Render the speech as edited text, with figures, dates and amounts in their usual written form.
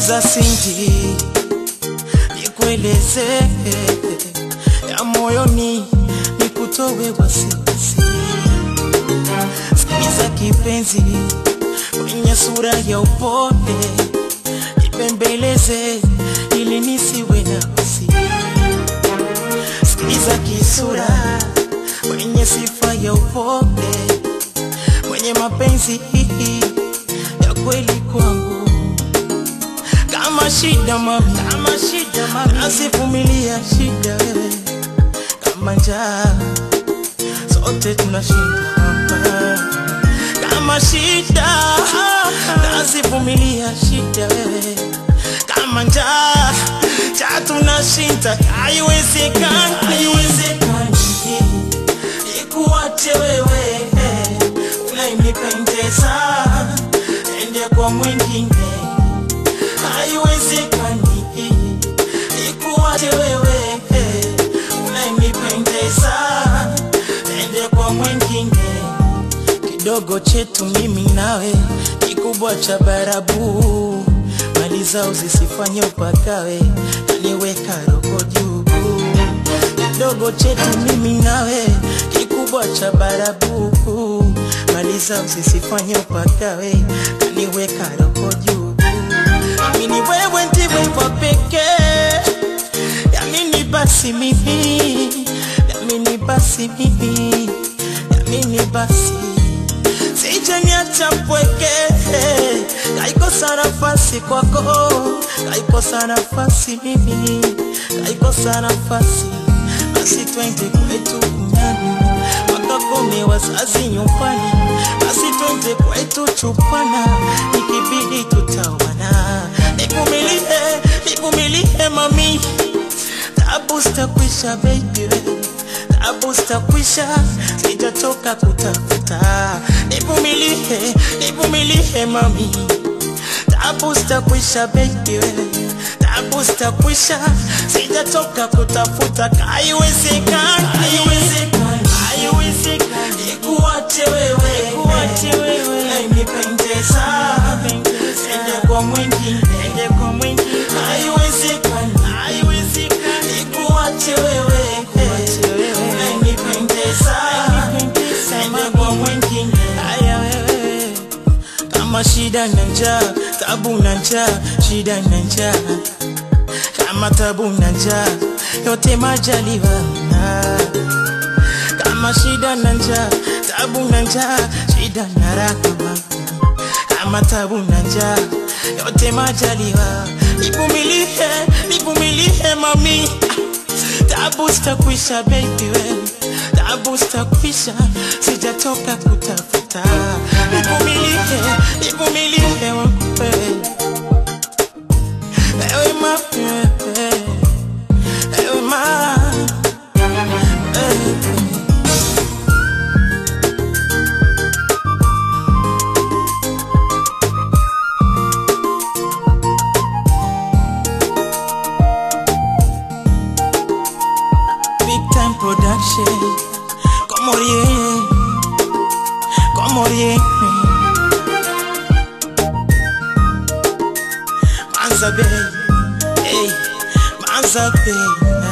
Sikiza Cindy, nikueleze ya moyoni, nikutowe wasiwasi. Sikiza kipenzi, kwenye sura ya upole, nipembeleze ili nisiwe na wasi. Sikiza kisura, kwenye sifa ya upole, mwenye mapenzi ya kweli kwangu. Kama shida mami, nasivumilia shida wewe. Kama njaa, sote tunashinda hapa. Kama shida, nasivumilia shida wewe. Kama njaa, tunashinda. Haiwezekani ikuache wewe, unayenipendeza ende kwa mwingine. Haiwezekani ikuache wewe, unayenipendeza ende kwa mwingine. Kidogo chetu mimi nawe, kikubwa cha barabu. Mali zao zisifanye upakawe, niweka roho juu. Kidogo chetu mimi nawe, kikubwa cha barabu. Mali zao zisifanye upakawe, niweka roho juu. Amini wewe ndiwe wa pekee, amini basi mimi, amini basi mimi, amini basi. Sije niacha mpweke, kaikosa nafasi kwako, kaikosa nafasi mimi, kaikosa nafasi. Basi twende kwetu kunyani, wakakome wazazi nyumbani. Basi twende kwetu chupana, ikibidi tutawana. Nivumilie mami, tabu zitakwisha baby, tabu zitakwisha, sijatoka kutafuta. Nivumilie mami, tabu zitakwisha baby, tabu zitakwisha, sijatoka kutafuta. Haiwezekani ikuache wewe, unayenipendeza ende kwa mwingine. Haiwezekani ikuache wewe, unayenipendeza ende kwa mwingine. Kama shida na njaa, tabu na njaa, shida na njaa. Kama tabu na njaa, yote majaliwa. Kama shida na njaa, tabu na njaa, shida na raha. Kama tabu na njaa, yote majaliwa. Nivumilie mami, tabu zitakwisha baby wewe, tabu zitakwisha, sijatoka kutafuta. Nivumilie wewe, ewe mami, ewe mami. Production, Comorie, Manza Bay, hey, Manza Bay.